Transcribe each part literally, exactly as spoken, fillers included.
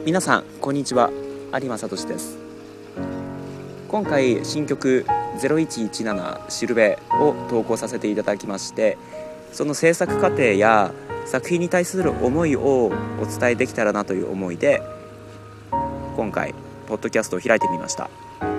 皆さんこんにちは、有馬聡です。今回新曲ゼロいちいちななしるべを投稿させていただきまして、その制作過程や作品に対する思いをお伝えできたらなという思いで今回ポッドキャストを開いてみました。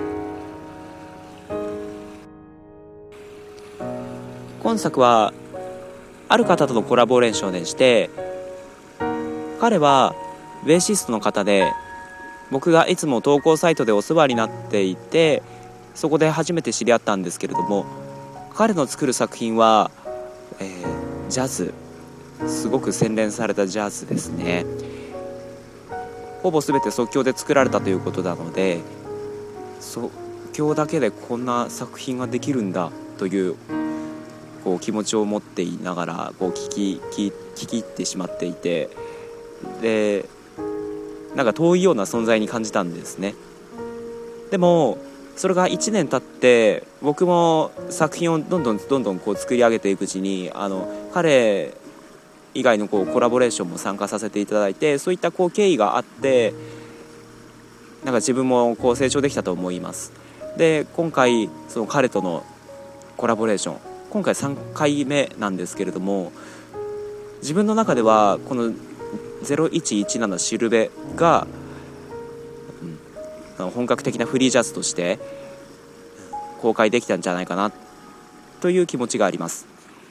今作はある方とのコラボレーションでして、彼はベーシストの方で、僕がいつも投稿サイトでお世話になっていて、そこで初めて知り合ったんですけれども、彼の作る作品は、えー、ジャズ、すごく洗練されたジャズですね。ほぼ全て即興で作られたということなので、即興だけでこんな作品ができるんだというこう気持ちを持っていながらこう聞き聞き入ってしまっていて、でなんか遠いような存在に感じたんですね。でもそれがいちねん経って僕も作品をどんどんどんどんこう作り上げていくうちに、あの彼以外のこうコラボレーションも参加させていただいて、そういったこう経緯があって、なんか自分もこう成長できたと思います。で今回その彼とのコラボレーション、今回さんかいめなんですけれども、自分の中ではこのゼロいちいちななしるべが、うん、本格的なフリージャズとして公開できたんじゃないかなという気持ちがあります。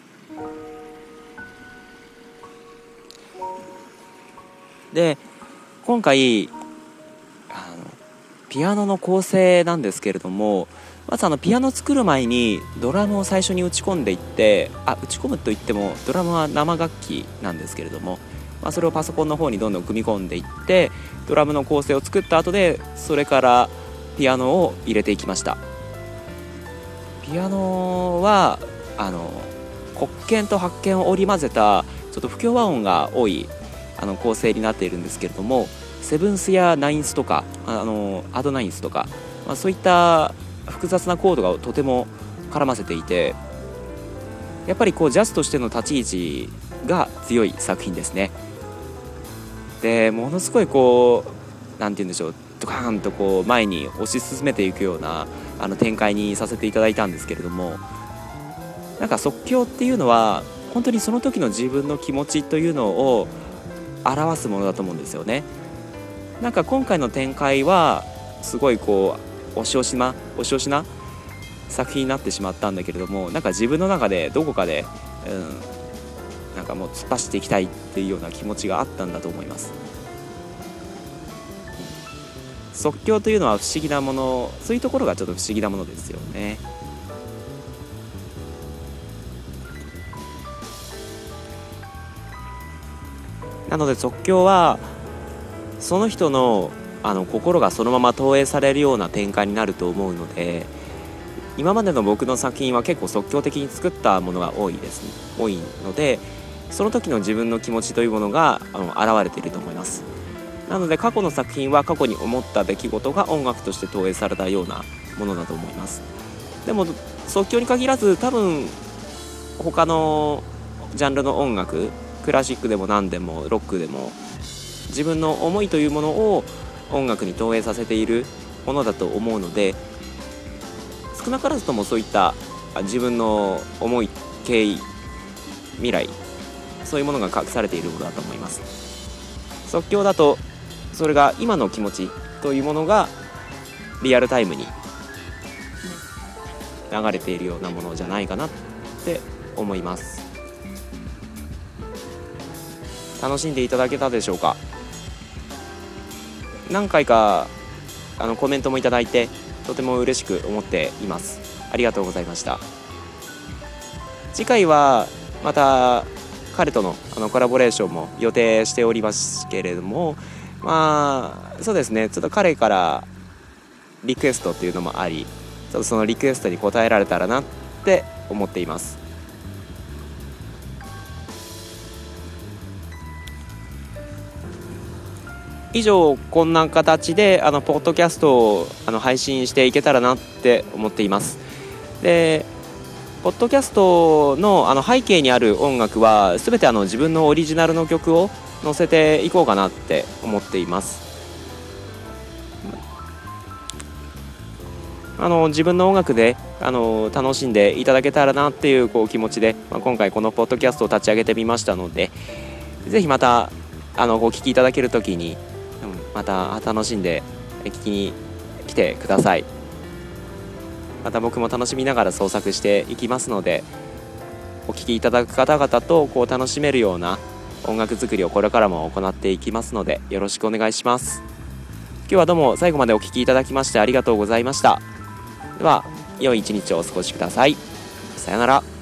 で今回あのピアノの構成なんですけれども、まずあのピアノ作る前にドラムを最初に打ち込んでいって、あ打ち込むといってもドラムは生楽器なんですけれども、まあ、それをパソコンの方にどんどん組み込んでいって、ドラムの構成を作った後でそれからピアノを入れていきました。ピアノはあの黒鍵と白鍵を織り交ぜたちょっと不協和音が多いあの構成になっているんですけれども、セブンスやナインスとかあのアドナインスとか、まあ、そういった複雑なコードがとても絡ませていて、やっぱりこうジャズとしての立ち位置が強い作品ですね。でものすごいこうなんて言うんでしょう、ドカーンとこう前に推し進めていくようなあの展開にさせていただいたんですけれども、なんか即興っていうのは本当にその時の自分の気持ちというのを表すものだと思うんですよね。なんか今回の展開はすごいこう押し押しな押し押しな作品になってしまったんだけれども、なんか自分の中でどこかで、うん、なんかもう突っ走っていきたいっていうような気持ちがあったんだと思います。即興というのは不思議なもの、そういうところがちょっと不思議なものですよね。なので即興はその人のあの心がそのまま投影されるような展開になると思うので、今までの僕の作品は結構即興的に作ったものが多いですね多いので、その時の自分の気持ちというものがあの現れていると思います。なので過去の作品は過去に思った出来事が音楽として投影されたようなものだと思います。でも即興に限らず、多分他のジャンルの音楽、クラシックでも何でもロックでも、自分の思いというものを音楽に投影させているものだと思うので、少なからずともそういった自分の思い、経緯、未来、そういうものが隠されているものだと思います。即興だとそれが今の気持ちというものがリアルタイムに流れているようなものじゃないかなって思います。楽しんでいただけたでしょうか。何回かあのコメントもいただいてとても嬉しく思っています。ありがとうございました。次回はまた彼とのあのコラボレーションも予定しておりますけれども、まあそうですね、ちょっと彼からリクエストっていうのもあり、ちょっとそのリクエストに応えられたらなって思っています。以上こんな形であのポッドキャストをあの配信していけたらなって思っています。でポッドキャスト の, あの背景にある音楽は全てあの自分のオリジナルの曲を載せていこうかなって思っています。 あの自分の音楽であの楽しんでいただけたらなっていう、こう気持ちで、まあ、今回このポッドキャストを立ち上げてみましたので、ぜひまたあのご聞きいただけるときに、うん、また楽しんで聞きに来てください。また僕も楽しみながら創作していきますので、お聞きいただく方々とこう楽しめるような音楽作りをこれからも行っていきますので、よろしくお願いします。今日はどうも最後までお聞きいただきましてありがとうございました。では良い一日をお過ごしください。さよなら。